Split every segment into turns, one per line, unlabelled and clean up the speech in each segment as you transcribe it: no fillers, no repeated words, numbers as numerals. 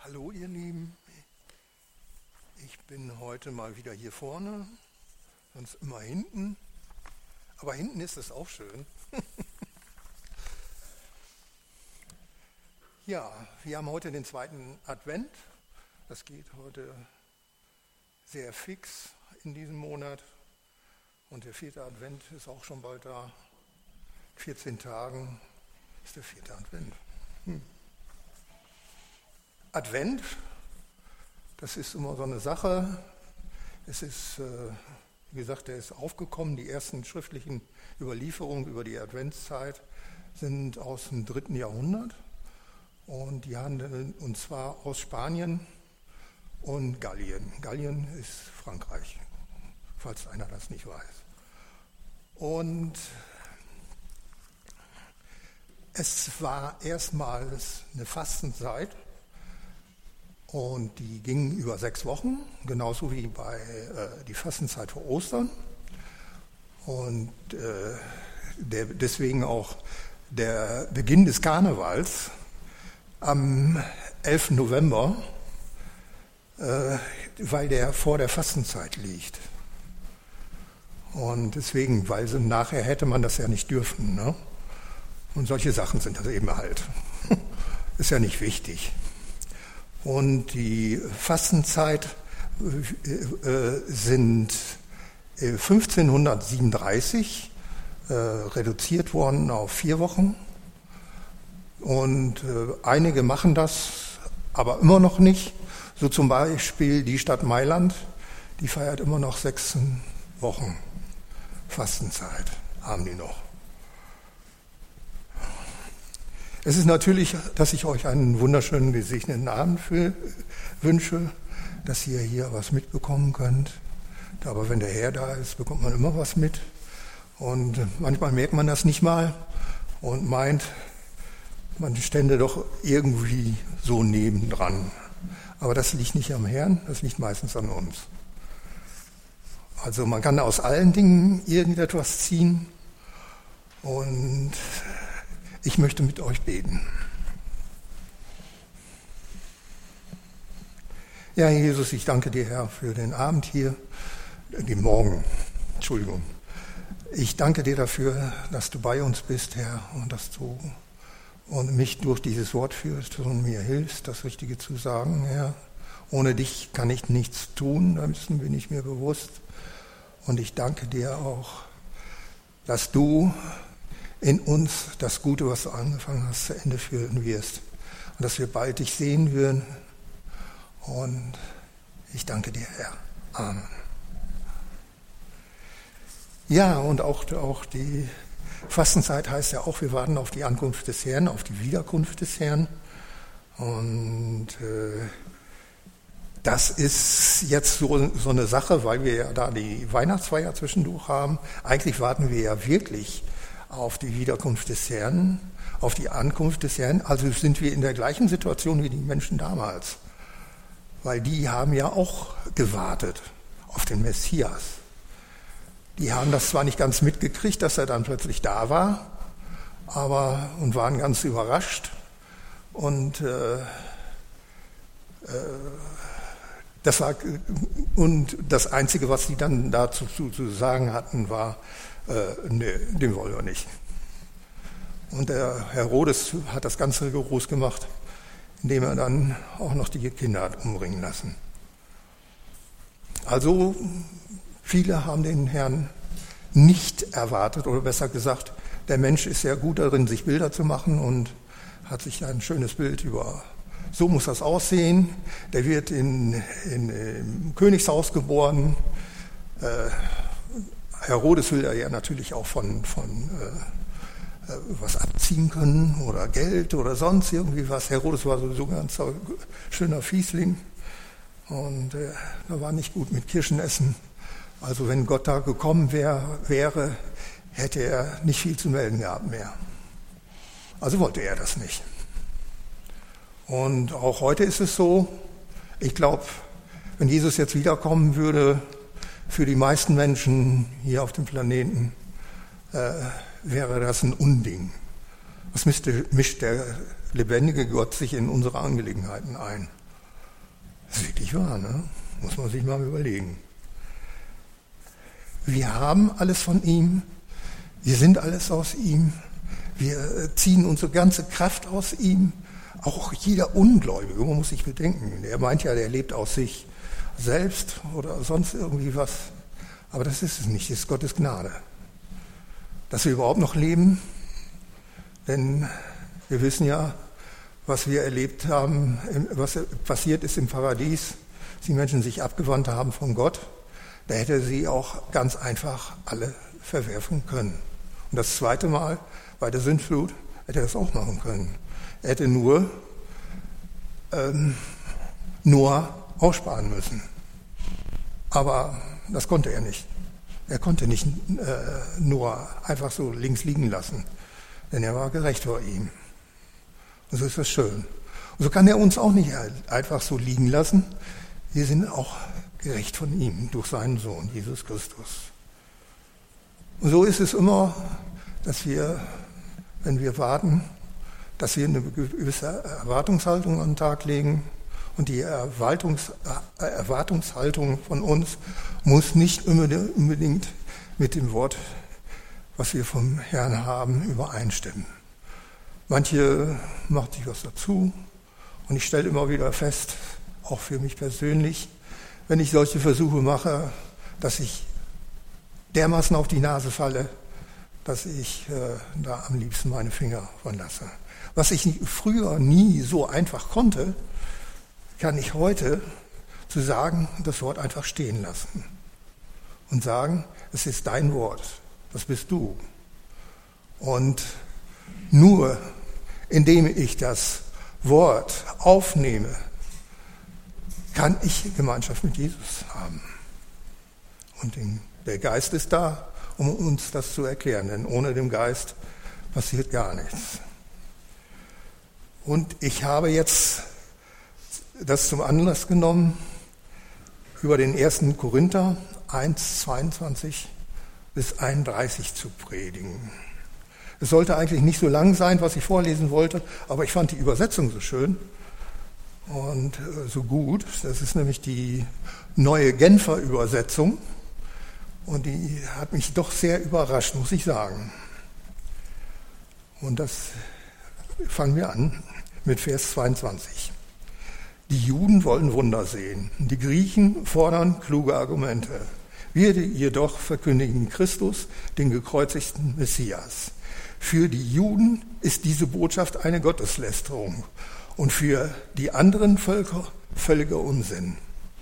Hallo ihr Lieben, ich bin heute mal wieder hier vorne, sonst immer hinten, aber hinten ist es auch schön. Ja, wir haben heute den zweiten Advent, das geht heute sehr fix in diesem Monat und der vierte Advent ist auch schon bald da. 14 Tagen ist der vierte Advent. Advent, das ist immer so eine Sache. Es ist, wie gesagt, der ist aufgekommen. Die ersten schriftlichen Überlieferungen über die Adventszeit sind aus dem 3. Jahrhundert. Und die handeln, und zwar aus Spanien und Gallien. Gallien ist Frankreich, falls einer das nicht weiß. Und es war erstmals eine Fastenzeit. Und die ging über 6 Wochen, genauso wie bei die Fastenzeit vor Ostern. Und deswegen auch der Beginn des Karnevals am 11. November, weil der vor der Fastenzeit liegt. Und deswegen, weil nachher hätte man das ja nicht dürfen. Ne? Und solche Sachen sind das eben halt. Ist ja nicht wichtig. Und die Fastenzeit sind 1537 reduziert worden auf 4 Wochen. Und einige machen das, aber immer noch nicht. So zum Beispiel die Stadt Mailand, die feiert immer noch 6 Wochen Fastenzeit, haben die noch. Es ist natürlich, dass ich euch einen wunderschönen, gesegneten Abend wünsche, dass ihr hier was mitbekommen könnt. Aber wenn der Herr da ist, bekommt man immer was mit. Und manchmal merkt man das nicht mal und meint, man stände doch irgendwie so nebendran. Aber das liegt nicht am Herrn, das liegt meistens an uns. Also man kann aus allen Dingen irgendetwas ziehen und ich möchte mit euch beten. Ja, Jesus, ich danke dir, Herr, für den Abend hier, den Morgen, Entschuldigung. Ich danke dir dafür, dass du bei uns bist, Herr, und dass du mich durch dieses Wort führst und mir hilfst, das Richtige zu sagen, Herr. Ohne dich kann ich nichts tun, dessen bin ich mir bewusst. Und ich danke dir auch, dass du in uns das Gute, was du angefangen hast, zu Ende führen wirst. Und dass wir bald dich sehen würden. Und ich danke dir, Herr. Amen. Ja, und auch die Fastenzeit heißt ja auch, wir warten auf die Ankunft des Herrn, auf die Wiederkunft des Herrn. Und das ist jetzt so eine Sache, weil wir ja da die Weihnachtsfeier zwischendurch haben. Eigentlich warten wir ja wirklich auf die Wiederkunft des Herrn, auf die Ankunft des Herrn. Also sind wir in der gleichen Situation wie die Menschen damals. Weil die haben ja auch gewartet auf den Messias. Die haben das zwar nicht ganz mitgekriegt, dass er dann plötzlich da war, und waren ganz überrascht. Und das Einzige, was sie dann dazu zu sagen hatten, war, nee, den wollen wir nicht. Und der Herodes hat das ganz rigoros gemacht, indem er dann auch noch die Kinder hat umbringen lassen. Also viele haben den Herrn nicht erwartet, oder besser gesagt, der Mensch ist sehr gut darin, sich Bilder zu machen und hat sich ein schönes Bild über, so muss das aussehen, der wird im Königshaus geboren. Herodes will ja natürlich auch von was abziehen können oder Geld oder sonst irgendwie was. Herodes war sowieso ein ganz schöner Fiesling und er war nicht gut mit Kirschen essen. Also wenn Gott da gekommen wäre, hätte er nicht viel zu melden gehabt mehr. Also wollte er das nicht. Und auch heute ist es so, ich glaube, wenn Jesus jetzt wiederkommen würde, für die meisten Menschen hier auf dem Planeten wäre das ein Unding. Was mischt der lebendige Gott sich in unsere Angelegenheiten ein? Das ist wirklich wahr, ne? Muss man sich mal überlegen. Wir haben alles von ihm, wir sind alles aus ihm, wir ziehen unsere ganze Kraft aus ihm. Auch jeder Ungläubige, man muss sich bedenken, der meint ja, der lebt aus sich selbst oder sonst irgendwie was. Aber das ist es nicht, das ist Gottes Gnade. Dass wir überhaupt noch leben, denn wir wissen ja, was wir erlebt haben, was passiert ist im Paradies, dass die Menschen sich abgewandt haben von Gott. Da hätte er sie auch ganz einfach alle verwerfen können. Und das zweite Mal bei der Sintflut hätte er das auch machen können. Er hätte nur Noah aussparen müssen. Aber das konnte er nicht. Er konnte nicht Noah einfach so links liegen lassen, denn er war gerecht vor ihm. Und so ist das schön. Und so kann er uns auch nicht einfach so liegen lassen. Wir sind auch gerecht von ihm durch seinen Sohn, Jesus Christus. Und so ist es immer, dass wir, wenn wir warten, dass wir eine gewisse Erwartungshaltung an den Tag legen. Und die Erwartungshaltung von uns muss nicht unbedingt mit dem Wort, was wir vom Herrn haben, übereinstimmen. Manche machen sich was dazu. Und ich stelle immer wieder fest, auch für mich persönlich, wenn ich solche Versuche mache, dass ich dermaßen auf die Nase falle, dass ich da am liebsten meine Finger von lasse. Was ich früher nie so einfach konnte, kann ich heute zu sagen, das Wort einfach stehen lassen und sagen, es ist dein Wort, das bist du. Und nur indem ich das Wort aufnehme, kann ich Gemeinschaft mit Jesus haben. Und der Geist ist da, um uns das zu erklären, denn ohne den Geist passiert gar nichts. Und ich habe jetzt das zum Anlass genommen, über den 1. Korinther 1, 22 bis 31 zu predigen. Es sollte eigentlich nicht so lang sein, was ich vorlesen wollte, aber ich fand die Übersetzung so schön und so gut. Das ist nämlich die neue Genfer Übersetzung und die hat mich doch sehr überrascht, muss ich sagen. Und das fangen wir an mit Vers 22. Die Juden wollen Wunder sehen, die Griechen fordern kluge Argumente. Wir jedoch verkündigen Christus, den gekreuzigten Messias. Für die Juden ist diese Botschaft eine Gotteslästerung und für die anderen Völker völliger Unsinn.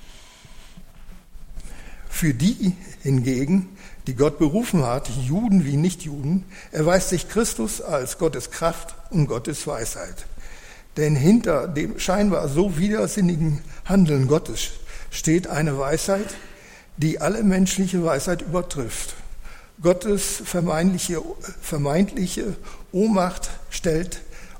Für die hingegen, die Gott berufen hat, Juden wie Nichtjuden, erweist sich Christus als Gottes Kraft und Gottes Weisheit. Denn hinter dem scheinbar so widersinnigen Handeln Gottes steht eine Weisheit, die alle menschliche Weisheit übertrifft. Gottes vermeintliche Ohnmacht stellt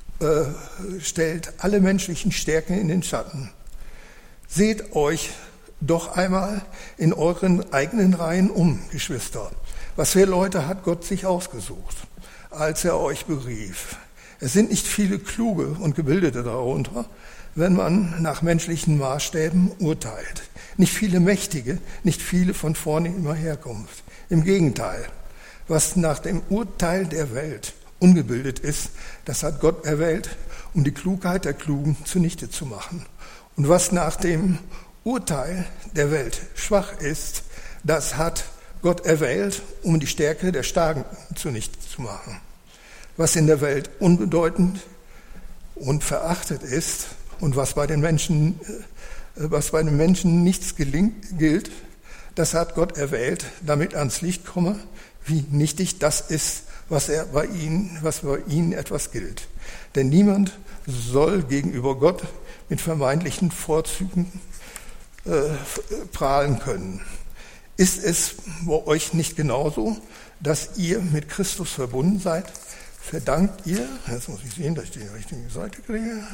alle menschlichen Stärken in den Schatten. Seht euch doch einmal in euren eigenen Reihen um, Geschwister. Was für Leute hat Gott sich ausgesucht, als er euch berief? Es sind nicht viele Kluge und Gebildete darunter, wenn man nach menschlichen Maßstäben urteilt. Nicht viele Mächtige, nicht viele von vornehmer Herkunft. Im Gegenteil, was nach dem Urteil der Welt ungebildet ist, das hat Gott erwählt, um die Klugheit der Klugen zunichte zu machen. Und was nach dem Urteil der Welt schwach ist, das hat Gott erwählt, um die Stärke der Starken zunichte zu machen. Was in der Welt unbedeutend und verachtet ist und was bei den Menschen nichts gilt, das hat Gott erwählt, damit ans Licht komme, wie nichtig das ist, was bei ihnen etwas gilt. Denn niemand soll gegenüber Gott mit vermeintlichen Vorzügen prahlen können. Ist es bei euch nicht genauso, dass ihr mit Christus verbunden seid? Verdankt ihr, jetzt muss ich sehen, dass ich die richtige Seite kriege,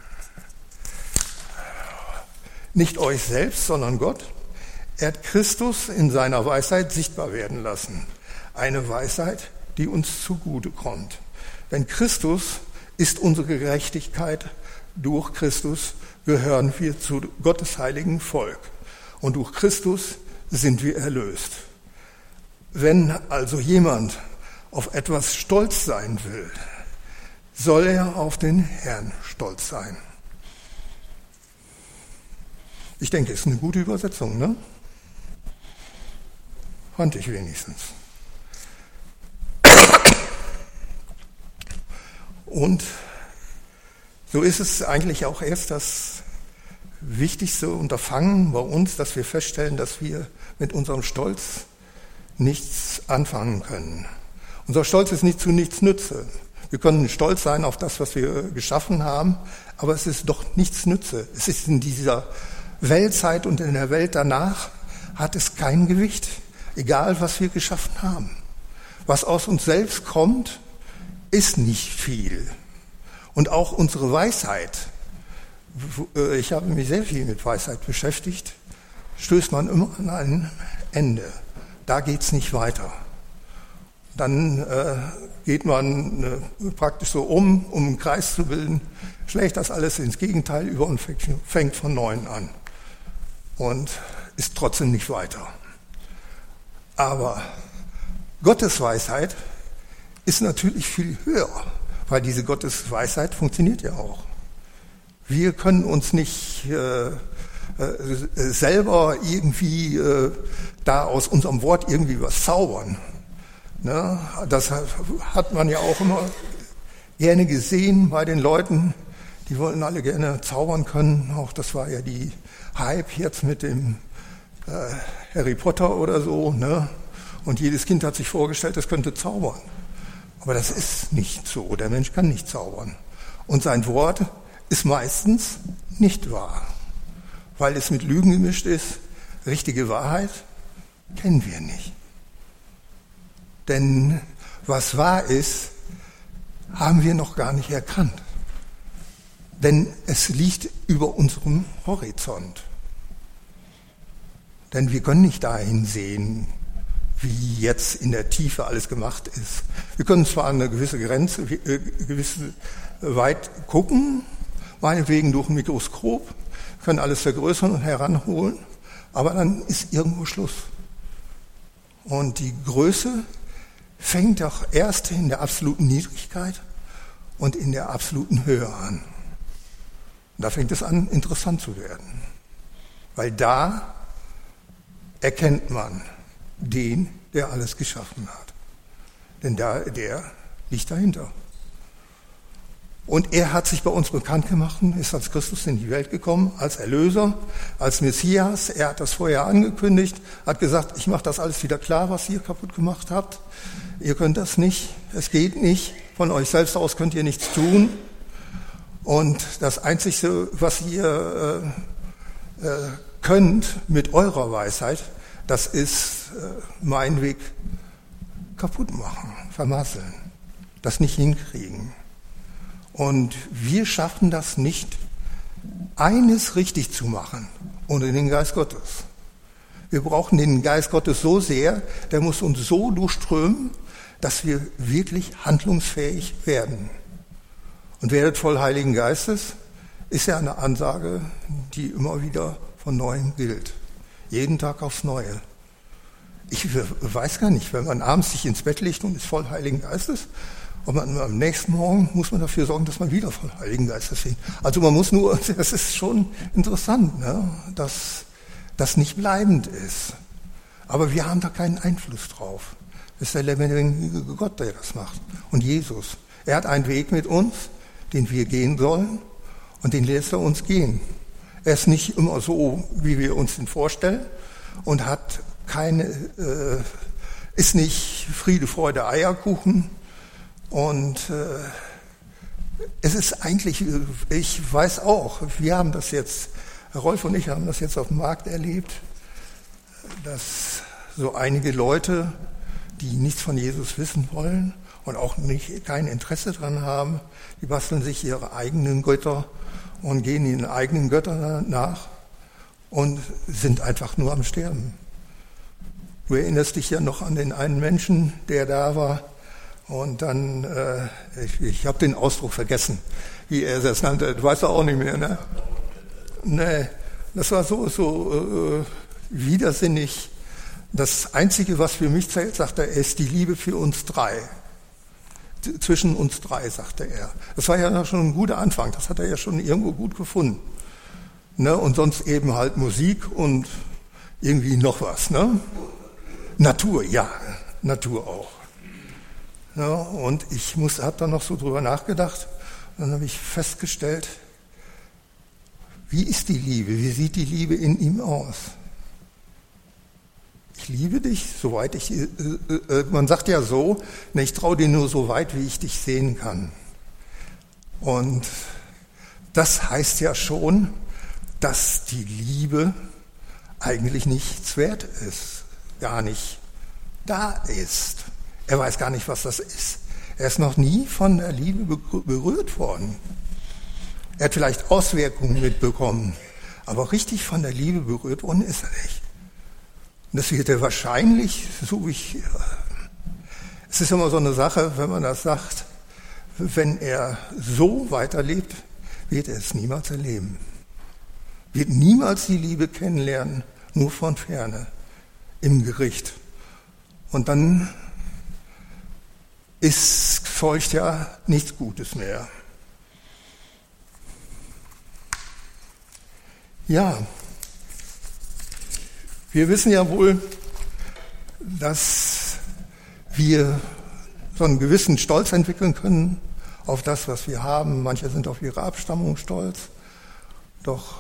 nicht euch selbst, sondern Gott? Er hat Christus in seiner Weisheit sichtbar werden lassen. Eine Weisheit, die uns zugute kommt. Denn Christus ist unsere Gerechtigkeit, durch Christus gehören wir zu Gottes heiligen Volk. Und durch Christus sind wir erlöst. Wenn also jemand auf etwas stolz sein will, soll er auf den Herrn stolz sein. Ich denke, es ist eine gute Übersetzung, ne? Fand ich wenigstens. Und so ist es eigentlich auch erst das wichtigste Unterfangen bei uns, dass wir feststellen, dass wir mit unserem Stolz nichts anfangen können. Unser Stolz ist nicht zu nichts nütze. Wir können stolz sein auf das, was wir geschaffen haben, aber es ist doch nichts nütze. Es ist in dieser Weltzeit und in der Welt danach hat es kein Gewicht, egal was wir geschaffen haben. Was aus uns selbst kommt, ist nicht viel. Und auch unsere Weisheit, ich habe mich sehr viel mit Weisheit beschäftigt, stößt man immer an ein Ende. Da geht's nicht weiter. Dann geht man praktisch so um einen Kreis zu bilden, schlägt das alles ins Gegenteil über und fängt von Neuem an. Und ist trotzdem nicht weiter. Aber Gottes Weisheit ist natürlich viel höher, weil diese Gottes Weisheit funktioniert ja auch. Wir können uns nicht selber irgendwie da aus unserem Wort irgendwie was zaubern. Ne? Das hat man ja auch immer gerne gesehen bei den Leuten, die wollten alle gerne zaubern können. Auch das war ja die Hype jetzt mit dem Harry Potter oder so. Ne? Und jedes Kind hat sich vorgestellt, es könnte zaubern. Aber das ist nicht so. Der Mensch kann nicht zaubern. Und sein Wort ist meistens nicht wahr, weil es mit Lügen gemischt ist. Richtige Wahrheit kennen wir nicht. Denn was wahr ist, haben wir noch gar nicht erkannt. Denn es liegt über unserem Horizont. Denn wir können nicht dahin sehen, wie jetzt in der Tiefe alles gemacht ist. Wir können zwar eine gewisse Grenze, gewisse weit gucken, meinetwegen durch ein Mikroskop, können alles vergrößern und heranholen, aber dann ist irgendwo Schluss. Und die Größe fängt doch erst in der absoluten Niedrigkeit und in der absoluten Höhe an. Und da fängt es an, interessant zu werden. Weil da erkennt man den, der alles geschaffen hat. Denn der liegt dahinter. Und er hat sich bei uns bekannt gemacht, ist als Christus in die Welt gekommen, als Erlöser, als Messias. Er hat das vorher angekündigt, hat gesagt, ich mache das alles wieder klar, was ihr kaputt gemacht habt. Ihr könnt das nicht, es geht nicht. Von euch selbst aus könnt ihr nichts tun. Und das Einzige, was ihr könnt mit eurer Weisheit, das ist mein Weg kaputt machen, vermasseln, das nicht hinkriegen. Und wir schaffen das nicht, eines richtig zu machen, ohne den Geist Gottes. Wir brauchen den Geist Gottes so sehr, der muss uns so durchströmen, dass wir wirklich handlungsfähig werden. Und werdet voll Heiligen Geistes ist ja eine Ansage, die immer wieder von Neuem gilt. Jeden Tag aufs Neue. Ich weiß gar nicht, wenn man abends sich ins Bett legt und ist voll Heiligen Geistes, und am nächsten Morgen muss man dafür sorgen, dass man wieder voll Heiligen Geistes wird. Also man muss nur, das ist schon interessant, ne, dass das nicht bleibend ist. Aber wir haben da keinen Einfluss drauf. Das ist der lebendige Gott, der das macht. Und Jesus. Er hat einen Weg mit uns, den wir gehen sollen, und den lässt er uns gehen. Er ist nicht immer so, wie wir uns den vorstellen, und hat ist nicht Friede, Freude, Eierkuchen. Und es ist eigentlich, ich weiß auch, wir haben das jetzt, Rolf und ich haben das jetzt auf dem Markt erlebt, dass so einige Leute, die nichts von Jesus wissen wollen und auch kein Interesse dran haben, die basteln sich ihre eigenen Götter und gehen ihren eigenen Göttern nach und sind einfach nur am Sterben. Du erinnerst dich ja noch an den einen Menschen, der da war, Und dann, ich habe den Ausdruck vergessen, wie er das nannte. Du weißt doch auch nicht mehr, ne? Nee, das war so widersinnig. Das Einzige, was für mich zählt, sagte er, ist die Liebe für uns drei. Zwischen uns drei, sagte er. Das war ja schon ein guter Anfang, das hat er ja schon irgendwo gut gefunden. Ne? Und sonst eben halt Musik und irgendwie noch was. Ne? Natur, ja, Natur auch. Ja, und ich habe da noch so drüber nachgedacht und dann habe ich festgestellt, wie ist die Liebe, wie sieht die Liebe in ihm aus? Ich liebe dich, soweit man sagt ja so, ich traue dir nur so weit, wie ich dich sehen kann. Und das heißt ja schon, dass die Liebe eigentlich nichts wert ist, gar nicht da ist. Er weiß gar nicht, was das ist. Er ist noch nie von der Liebe berührt worden. Er hat vielleicht Auswirkungen mitbekommen, aber richtig von der Liebe berührt worden ist er nicht. Und das wird er wahrscheinlich, es ist immer so eine Sache, wenn man das sagt, wenn er so weiterlebt, wird er es niemals erleben. Wird niemals die Liebe kennenlernen, nur von Ferne, im Gericht. Und dann folgt ja nichts Gutes mehr. Ja, wir wissen ja wohl, dass wir so einen gewissen Stolz entwickeln können auf das, was wir haben. Manche sind auf ihre Abstammung stolz. Doch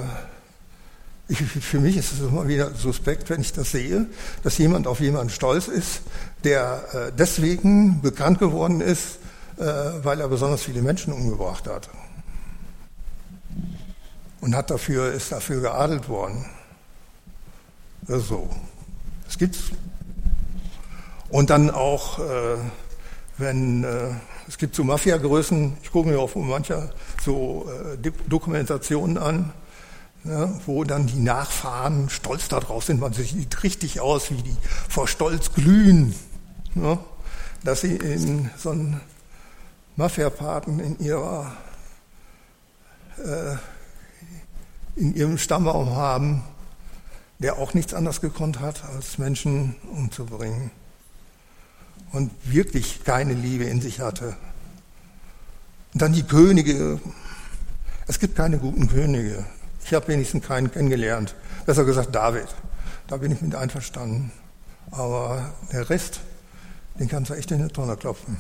für mich ist es immer wieder suspekt, wenn ich das sehe, dass jemand auf jemanden stolz ist, der deswegen bekannt geworden ist, weil er besonders viele Menschen umgebracht hat. Und ist dafür geadelt worden. So, das gibt's. Und dann auch, es gibt so Mafia-Größen, ich gucke mir auch von mancher so Dokumentationen an, ja, wo dann die Nachfahren stolz darauf sind, man sieht richtig aus, wie die vor Stolz glühen, ja, dass sie in so einen Mafia-Paten in ihrem Stammbaum haben, der auch nichts anderes gekonnt hat, als Menschen umzubringen und wirklich keine Liebe in sich hatte. Und dann die Könige. Es gibt keine guten Könige. Ich habe wenigstens keinen kennengelernt. Besser gesagt David. Da bin ich mit einverstanden. Aber der Rest, den kannst du echt in die Tonne klopfen.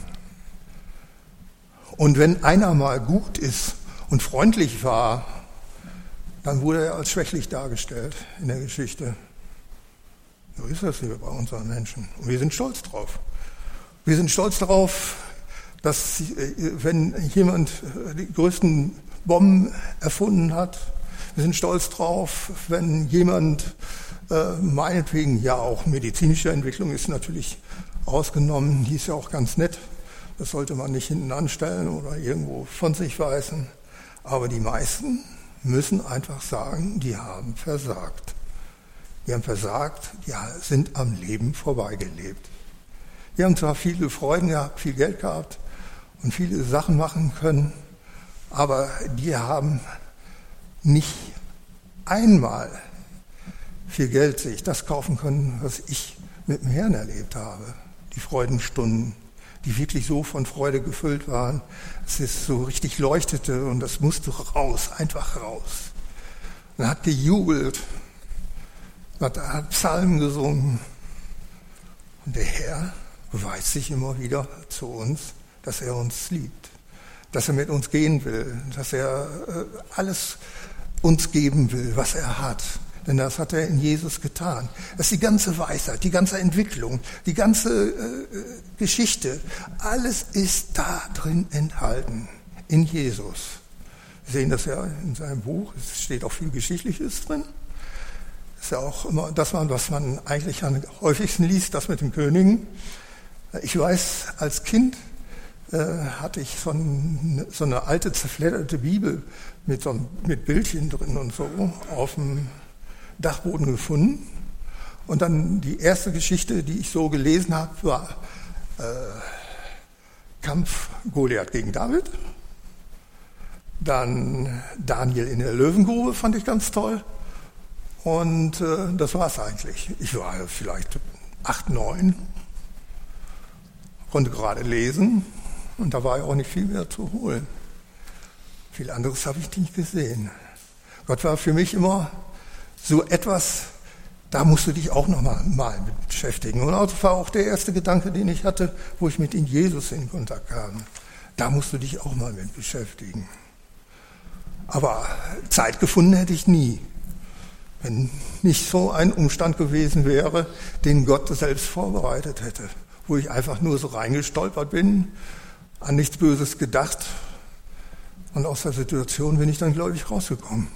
Und wenn einer mal gut ist und freundlich war, dann wurde er als schwächlich dargestellt in der Geschichte. So ist das hier bei unseren Menschen. Und wir sind stolz drauf. Wir sind stolz darauf, dass wenn jemand die größten Bomben erfunden hat, wir sind stolz drauf, wenn jemand meinetwegen, ja auch medizinische Entwicklung ist natürlich ausgenommen, die ist ja auch ganz nett, das sollte man nicht hinten anstellen oder irgendwo von sich weisen, aber die meisten müssen einfach sagen, die haben versagt. Die haben versagt, die sind am Leben vorbeigelebt. Die haben zwar viele Freuden gehabt, viel Geld gehabt und viele Sachen machen können, aber die haben nicht einmal viel Geld sich das kaufen können, was ich mit dem Herrn erlebt habe. Die Freudenstunden, die wirklich so von Freude gefüllt waren, dass es so richtig leuchtete und das musste raus, einfach raus. Man hat gejubelt, man hat Psalmen gesungen und der Herr beweist sich immer wieder zu uns, dass er uns liebt, dass er mit uns gehen will, dass er alles uns geben will, was er hat. Denn das hat er in Jesus getan. Das ist die ganze Weisheit, die ganze Entwicklung, die ganze Geschichte. Alles ist da drin enthalten, in Jesus. Wir sehen das ja in seinem Buch, es steht auch viel Geschichtliches drin. Das ist ja auch immer das, was man eigentlich am häufigsten liest, das mit den Königen. Ich weiß, als Kind hatte ich so eine alte, zerfledderte Bibel mit Bildchen drin und so auf dem Dachboden gefunden. Und dann die erste Geschichte, die ich so gelesen habe, war Kampf Goliath gegen David. Dann Daniel in der Löwengrube fand ich ganz toll. Und das war es eigentlich. Ich war vielleicht 8, 9, konnte gerade lesen und da war ja auch nicht viel mehr zu holen. Viel anderes habe ich nicht gesehen. Gott war für mich immer so etwas, da musst du dich auch noch mal mit beschäftigen. Und das war auch der erste Gedanke, den ich hatte, wo ich mit Jesus in Kontakt kam. Da musst du dich auch mal mit beschäftigen. Aber Zeit gefunden hätte ich nie, wenn nicht so ein Umstand gewesen wäre, den Gott selbst vorbereitet hätte, wo ich einfach nur so reingestolpert bin, an nichts Böses gedacht und aus der Situation bin ich dann, glaube ich, rausgekommen.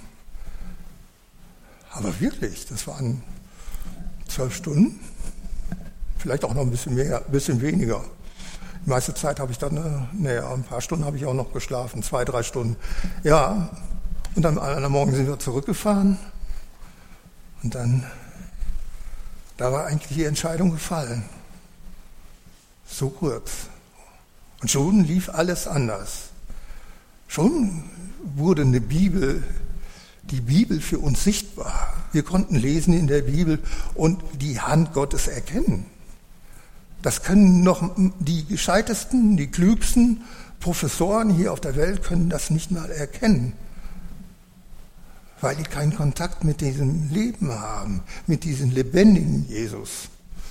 Aber wirklich, das waren 12 Stunden, vielleicht auch noch ein bisschen mehr, ein bisschen weniger. Die meiste Zeit habe ich dann, ein paar Stunden habe ich auch noch geschlafen, 2, 3 Stunden. Ja, und dann am Morgen sind wir zurückgefahren und dann, da war eigentlich die Entscheidung gefallen. So kurz. Und schon lief alles anders. Schon wurde die Bibel für uns sichtbar. Wir konnten lesen in der Bibel und die Hand Gottes erkennen. Das können noch die gescheitesten, die klügsten Professoren hier auf der Welt können das nicht mal erkennen, weil die keinen Kontakt mit diesem Leben haben, mit diesem lebendigen Jesus.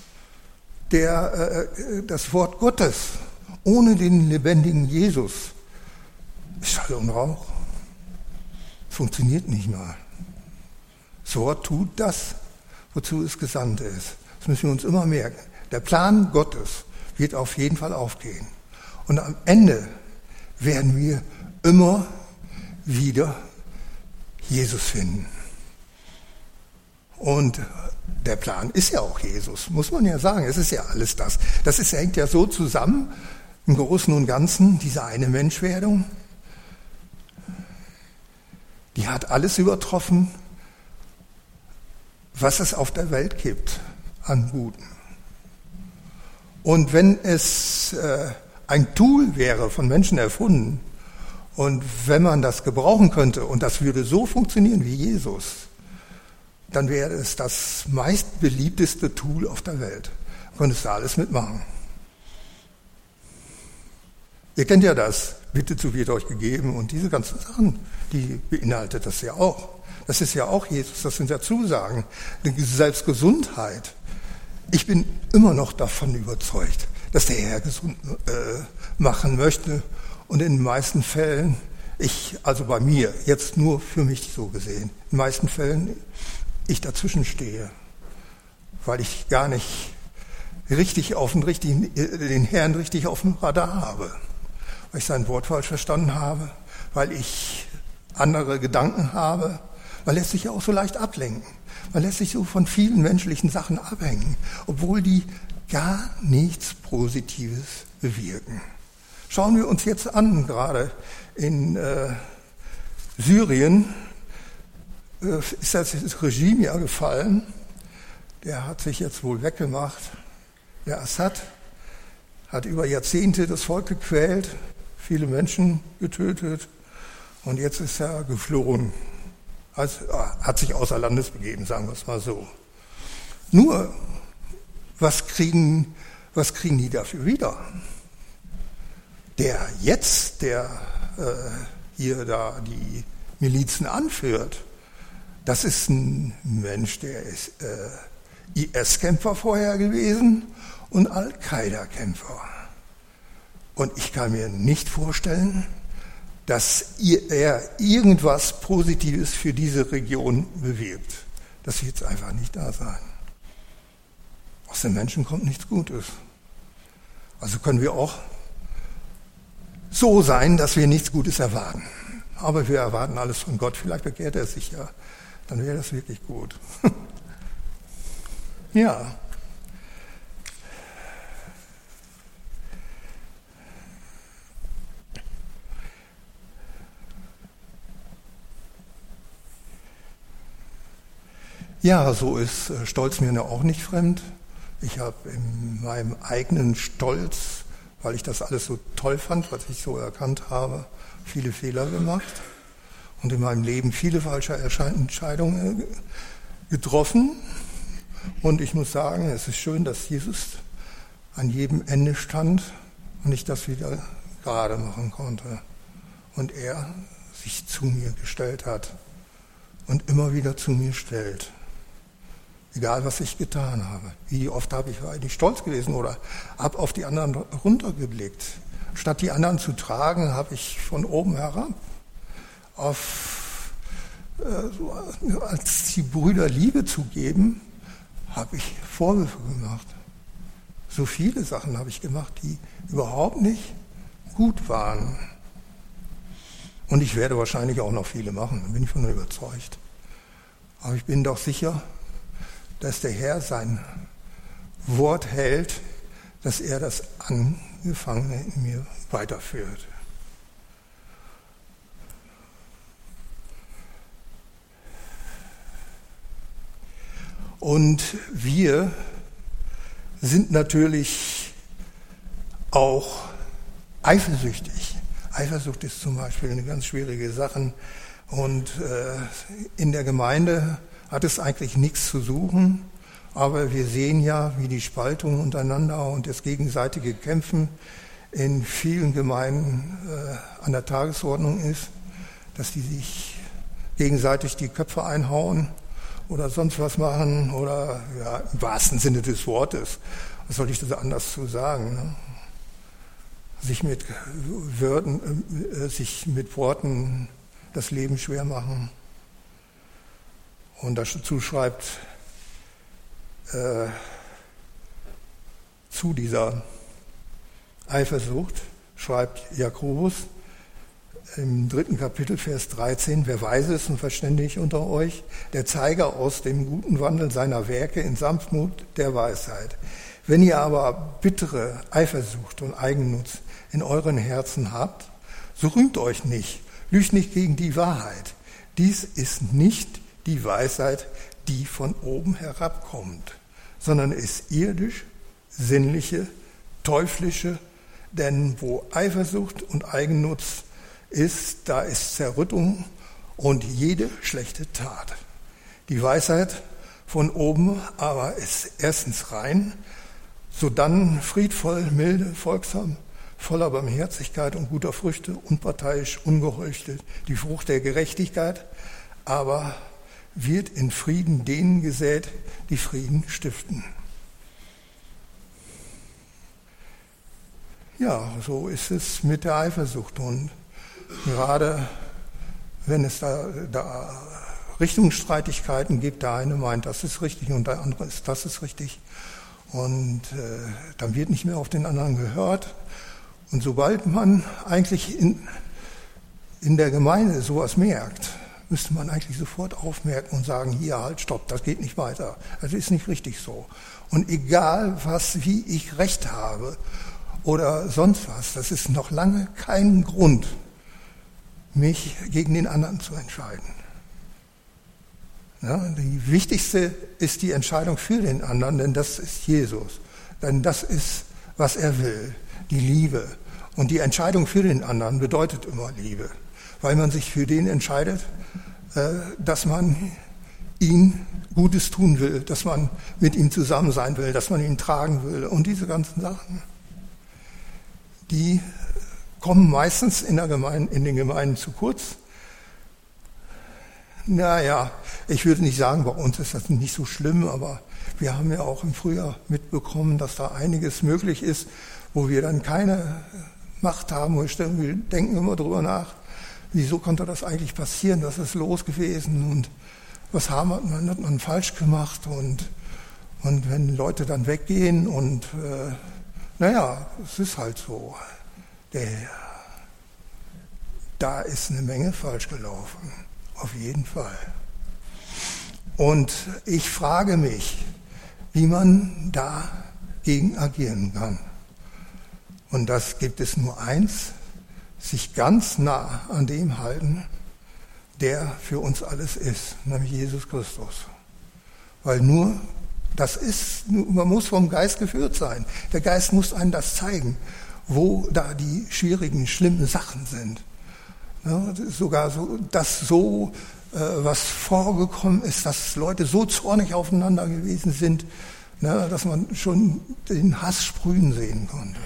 Das Wort Gottes ohne den lebendigen Jesus ist Schall und Rauch. Funktioniert nicht mal. Das Wort tut das, wozu es gesandt ist. Das müssen wir uns immer merken. Der Plan Gottes wird auf jeden Fall aufgehen. Und am Ende werden wir immer wieder Jesus finden. Und der Plan ist ja auch Jesus, muss man ja sagen. Es ist ja alles das. Hängt ja so zusammen, im Großen und Ganzen, diese eine Menschwerdung. Die hat alles übertroffen, was es auf der Welt gibt an Guten. Und wenn es ein Tool wäre, von Menschen erfunden, und wenn man das gebrauchen könnte und das würde so funktionieren wie Jesus, dann wäre es das meistbeliebteste Tool auf der Welt. Könntest du alles mitmachen. Ihr kennt ja das, bitte so wird euch gegeben und diese ganzen Sachen, die beinhaltet das ja auch. Das ist ja auch Jesus, das sind ja Zusagen. Die Selbstgesundheit. Ich bin immer noch davon überzeugt, dass der Herr gesund machen möchte und in den meisten Fällen, also bei mir, jetzt nur für mich so gesehen, in den meisten Fällen ich dazwischen stehe, weil ich gar nicht den Herrn richtig auf dem Radar habe, weil ich sein Wort falsch verstanden habe, weil ich andere Gedanken habe. Man lässt sich ja auch so leicht ablenken. Man lässt sich so von vielen menschlichen Sachen abhängen, obwohl die gar nichts Positives bewirken. Schauen wir uns jetzt an, gerade in Syrien ist das Regime ja gefallen. Der hat sich jetzt wohl weggemacht. Der Assad hat über Jahrzehnte das Volk gequält, viele Menschen getötet und jetzt ist er geflohen. Also, hat sich außer Landes begeben, sagen wir es mal so. Nur, was kriegen die dafür wieder? Der hier da die Milizen anführt, das ist ein Mensch, der ist IS-Kämpfer vorher gewesen und Al-Qaida-Kämpfer. Und ich kann mir nicht vorstellen, dass er irgendwas Positives für diese Region bewirkt. Das wird einfach nicht da sein. Aus den Menschen kommt nichts Gutes. Also können wir auch so sein, dass wir nichts Gutes erwarten. Aber wir erwarten alles von Gott. Vielleicht bekehrt er sich ja. Dann wäre das wirklich gut. Ja. Ja, so ist Stolz mir auch nicht fremd. Ich habe in meinem eigenen Stolz weil ich das alles so toll fand, was ich so erkannt habe, viele Fehler gemacht und in meinem Leben viele falsche Entscheidungen getroffen. Und ich muss sagen, es ist schön, dass Jesus an jedem Ende stand und ich das wieder gerade machen konnte. Und er sich zu mir gestellt hat und immer wieder zu mir stellt. Egal, was ich getan habe. Wie oft habe ich eigentlich stolz gewesen oder habe auf die anderen runtergeblickt. Statt die anderen zu tragen, habe ich von oben herab als die Brüder Liebe zu geben, habe ich Vorwürfe gemacht. So viele Sachen habe ich gemacht, die überhaupt nicht gut waren. Und ich werde wahrscheinlich auch noch viele machen, da bin ich von überzeugt. Aber ich bin doch sicher, dass der Herr sein Wort hält, dass er das Angefangene in mir weiterführt. Und wir sind natürlich auch eifersüchtig. Eifersucht ist zum Beispiel eine ganz schwierige Sache. Und in der Gemeinde hat es eigentlich nichts zu suchen. Aber wir sehen ja, wie die Spaltung untereinander und das gegenseitige Kämpfen in vielen Gemeinden an der Tagesordnung ist, dass die sich gegenseitig die Köpfe einhauen oder sonst was machen oder ja, im wahrsten Sinne des Wortes. Was soll ich da anders zu sagen? Ne? Sich mit Worten das Leben schwer machen. Und dazu schreibt zu dieser Eifersucht, schreibt Jakobus im 3. Kapitel, Vers 13, wer weise ist und verständig unter euch, der zeige aus dem guten Wandel seiner Werke in Sanftmut der Weisheit. Wenn ihr aber bittere Eifersucht und Eigennutz in euren Herzen habt, so rühmt euch nicht, lügt nicht gegen die Wahrheit. Dies ist nicht die Weisheit, die von oben herabkommt, sondern ist irdisch, sinnliche, teuflische, denn wo Eifersucht und Eigennutz ist, da ist Zerrüttung und jede schlechte Tat. Die Weisheit von oben aber ist erstens rein, sodann friedvoll, milde, folgsam, voller Barmherzigkeit und guter Früchte, unparteiisch, ungeheuchelt, die Frucht der Gerechtigkeit, aber wird in Frieden denen gesät, die Frieden stiften. Ja, so ist es mit der Eifersucht und gerade wenn es da Richtungsstreitigkeiten gibt, der eine meint, das ist richtig und der andere ist, das ist richtig und dann wird nicht mehr auf den anderen gehört und sobald man eigentlich in der Gemeinde sowas merkt, müsste man eigentlich sofort aufmerken und sagen, hier, halt, stopp, das geht nicht weiter. Das ist nicht richtig so. Und egal wie ich Recht habe oder sonst was, das ist noch lange kein Grund, mich gegen den anderen zu entscheiden. Ja, die wichtigste ist die Entscheidung für den anderen, denn das ist Jesus. Denn das ist, was er will, die Liebe. Und die Entscheidung für den anderen bedeutet immer Liebe, weil man sich für den entscheidet, dass man ihm Gutes tun will, dass man mit ihm zusammen sein will, dass man ihn tragen will. Und diese ganzen Sachen, die kommen meistens in den Gemeinden zu kurz. Naja, ich würde nicht sagen, bei uns ist das nicht so schlimm, aber wir haben ja auch im Frühjahr mitbekommen, dass da einiges möglich ist, wo wir dann keine Macht haben. Wir denken immer drüber nach, wieso konnte das eigentlich passieren, was ist los gewesen und was hat man falsch gemacht und wenn Leute dann weggehen und es ist halt so, da ist eine Menge falsch gelaufen, auf jeden Fall. Und ich frage mich, wie man dagegen agieren kann. Und das gibt es nur eins, sich ganz nah an dem halten, der für uns alles ist, nämlich Jesus Christus. Weil man muss vom Geist geführt sein. Der Geist muss einem das zeigen. wo da die schwierigen, schlimmen Sachen sind. Ja, sogar so, dass so was vorgekommen ist, dass Leute so zornig aufeinander gewesen sind, dass man schon den Hass sprühen sehen konnte.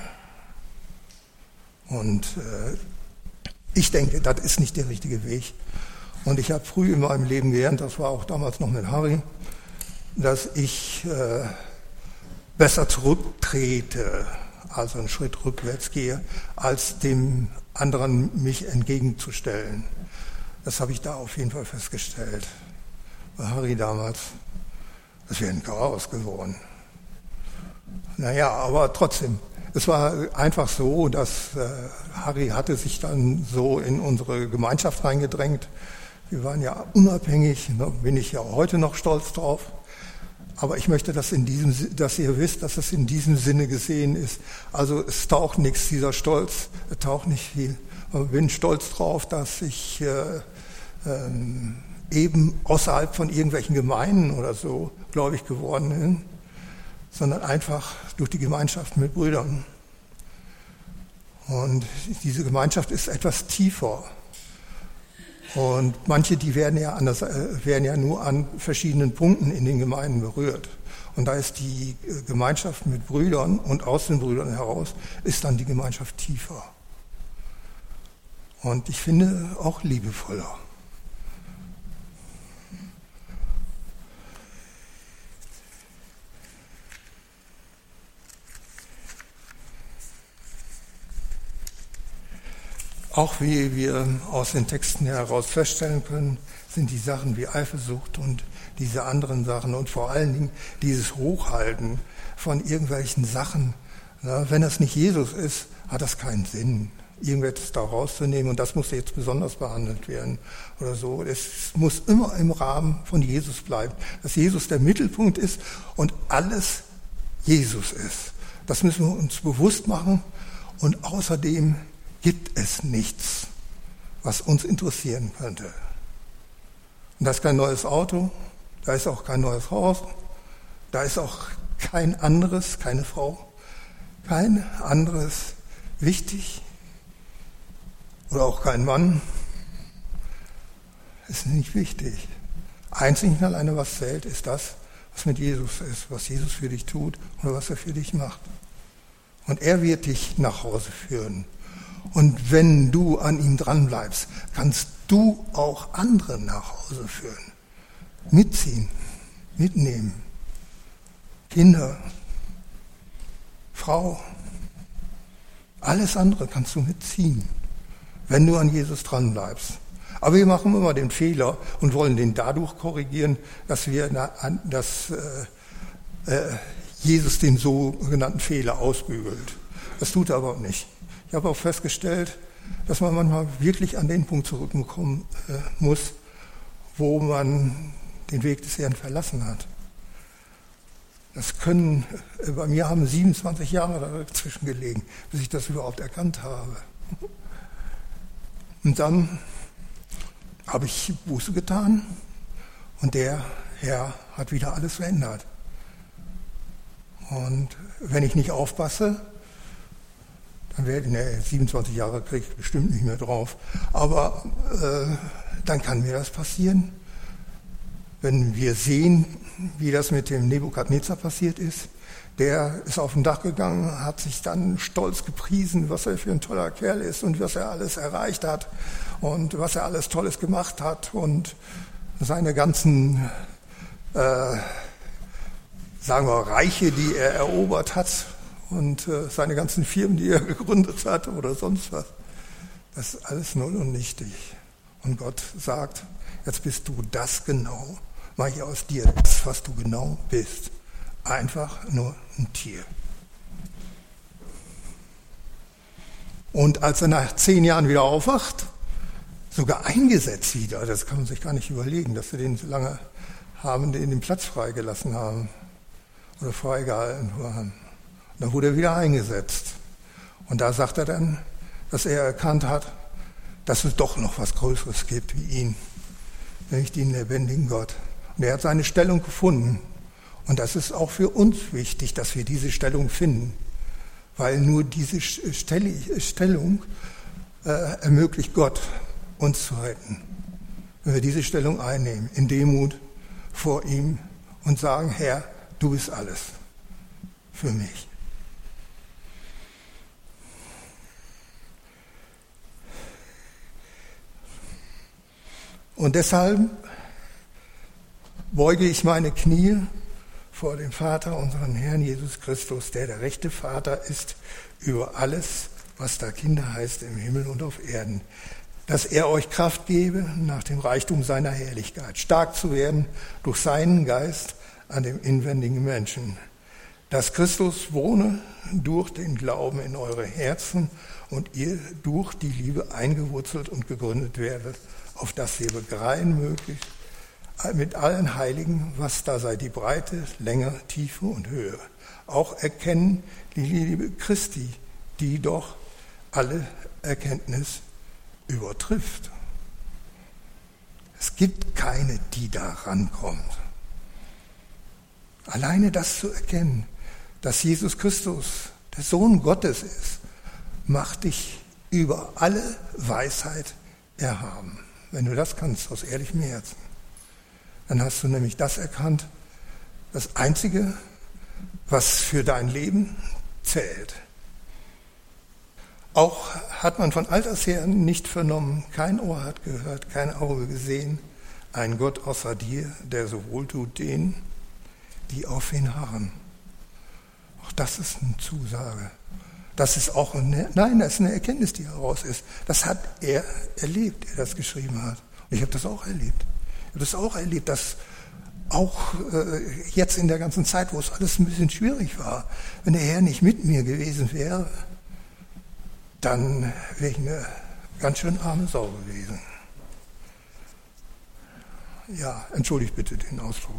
Und ich denke, das ist nicht der richtige Weg. Und ich habe früh in meinem Leben gelernt, das war auch damals noch mit Harry, dass ich besser zurücktrete, also einen Schritt rückwärts gehe, als dem anderen mich entgegenzustellen. Das habe ich da auf jeden Fall festgestellt. Bei Harry damals, das wäre ein Chaos geworden. Naja, aber trotzdem, es war einfach so, dass Harry hatte sich dann so in unsere Gemeinschaft reingedrängt. Wir waren ja unabhängig, da bin ich ja heute noch stolz drauf. Aber ich möchte, dass ihr wisst, dass es in diesem Sinne gesehen ist. Also es taucht nichts, dieser Stolz, es taucht nicht viel. Aber ich bin stolz drauf, dass ich eben außerhalb von irgendwelchen Gemeinden oder so gläubig geworden bin, sondern einfach durch die Gemeinschaft mit Brüdern. Und diese Gemeinschaft ist etwas tiefer. Und manche, die werden ja nur an verschiedenen Punkten in den Gemeinden berührt. Und da ist die Gemeinschaft mit Brüdern und aus den Brüdern heraus ist dann die Gemeinschaft tiefer. Und ich finde auch liebevoller. Auch wie wir aus den Texten heraus feststellen können, sind die Sachen wie Eifersucht und diese anderen Sachen und vor allen Dingen dieses Hochhalten von irgendwelchen Sachen. Wenn das nicht Jesus ist, hat das keinen Sinn, irgendetwas da rauszunehmen und das muss jetzt besonders behandelt werden oder so. Es muss immer im Rahmen von Jesus bleiben, dass Jesus der Mittelpunkt ist und alles Jesus ist. Das müssen wir uns bewusst machen und außerdem gibt es nichts, was uns interessieren könnte. Und da ist kein neues Auto, da ist auch kein neues Haus, da ist auch kein anderes, keine Frau, kein anderes wichtig oder auch kein Mann. Ist nicht wichtig. Einzig und alleine, was zählt, ist das, was mit Jesus ist, was Jesus für dich tut oder was er für dich macht. Und er wird dich nach Hause führen. Und wenn du an ihm dranbleibst, kannst du auch andere nach Hause führen. Mitziehen, mitnehmen. Kinder, Frau, alles andere kannst du mitziehen, wenn du an Jesus dranbleibst. Aber wir machen immer den Fehler und wollen den dadurch korrigieren, dass Jesus den sogenannten Fehler ausbügelt. Das tut er aber nicht. Ich habe auch festgestellt, dass man manchmal wirklich an den Punkt zurückkommen muss, wo man den Weg des Herrn verlassen hat. Bei mir haben 27 Jahre dazwischen gelegen, bis ich das überhaupt erkannt habe. Und dann habe ich Buße getan und der Herr hat wieder alles verändert. Und wenn ich nicht aufpasse, dann werde ich, 27 Jahre kriege ich bestimmt nicht mehr drauf, aber dann kann mir das passieren. Wenn wir sehen, wie das mit dem Nebukadnezar passiert ist, der ist auf dem Dach gegangen, hat sich dann stolz gepriesen, was er für ein toller Kerl ist und was er alles erreicht hat und was er alles Tolles gemacht hat und seine ganzen, sagen wir, Reiche, die er erobert hat und seine ganzen Firmen, die er gegründet hat oder sonst was. Das ist alles null und nichtig. Und Gott sagt, jetzt bist du das genau. Mach ich aus dir das, was du genau bist. Einfach nur ein Tier. Und als er nach 10 Jahren wieder aufwacht, sogar eingesetzt wieder, das kann man sich gar nicht überlegen, dass sie den so lange den Platz freigelassen haben oder freigehalten waren. Und dann wurde er wieder eingesetzt. Und da sagt er dann, dass er erkannt hat, dass es doch noch was Größeres gibt wie ihn, nämlich den lebendigen Gott. Und er hat seine Stellung gefunden. Und das ist auch für uns wichtig, dass wir diese Stellung finden. weil nur diese Stellung ermöglicht Gott, uns zu retten. Wenn wir diese Stellung einnehmen, in Demut vor ihm und sagen, Herr, du bist alles für mich. Und deshalb beuge ich meine Knie vor dem Vater, unseren Herrn Jesus Christus, der rechte Vater ist über alles, was da Kinder heißt im Himmel und auf Erden, dass er euch Kraft gebe, nach dem Reichtum seiner Herrlichkeit stark zu werden durch seinen Geist an dem inwendigen Menschen, dass Christus wohne durch den Glauben in eure Herzen und ihr durch die Liebe eingewurzelt und gegründet werdet, auf dass ihr begreifen möglich mit allen Heiligen, was da sei die Breite, Länge, Tiefe und Höhe. Auch erkennen die Liebe Christi, die doch alle Erkenntnis übertrifft. Es gibt keine, die da rankommt. Alleine das zu erkennen, dass Jesus Christus der Sohn Gottes ist, macht dich über alle Weisheit erhaben. Wenn du das kannst, aus ehrlichem Herzen, dann hast du nämlich das erkannt, das Einzige, was für dein Leben zählt. Auch hat man von alters her nicht vernommen, kein Ohr hat gehört, kein Auge gesehen, ein Gott außer dir, der so wohltut denen, die auf ihn harren. Auch das ist eine Zusage. Das ist auch das ist eine Erkenntnis, die heraus ist. Das hat er erlebt, der das geschrieben hat. Und ich habe das auch erlebt. Ich habe das auch erlebt, dass auch jetzt in der ganzen Zeit, wo es alles ein bisschen schwierig war, wenn der Herr nicht mit mir gewesen wäre, dann wäre ich eine ganz schön arme Sau gewesen. Ja, entschuldigt bitte den Ausdruck.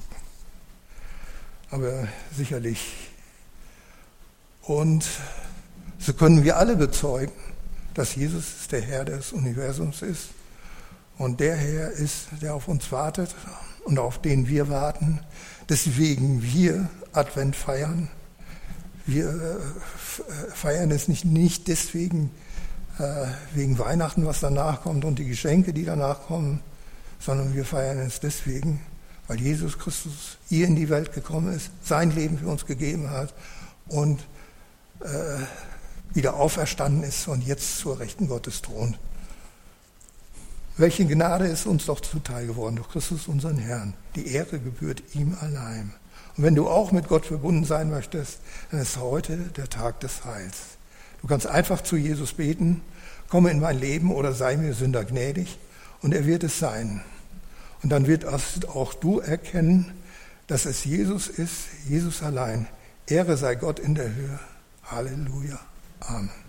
Aber sicherlich. Und so können wir alle bezeugen, dass Jesus der Herr des Universums ist und der Herr ist, der auf uns wartet und auf den wir warten. Deswegen wir Advent feiern. Wir feiern es nicht deswegen wegen Weihnachten, was danach kommt und die Geschenke, die danach kommen, sondern wir feiern es deswegen, weil Jesus Christus hier in die Welt gekommen ist, sein Leben für uns gegeben hat und wieder auferstanden ist und jetzt zur Rechten Gottes thront. Welche Gnade ist uns doch zuteil geworden durch Christus, unseren Herrn. Die Ehre gebührt ihm allein. Und wenn du auch mit Gott verbunden sein möchtest, dann ist heute der Tag des Heils. Du kannst einfach zu Jesus beten, komme in mein Leben oder sei mir Sünder gnädig, und er wird es sein. Und dann wird auch du erkennen, dass es Jesus ist, Jesus allein. Ehre sei Gott in der Höhe. Halleluja. Amen.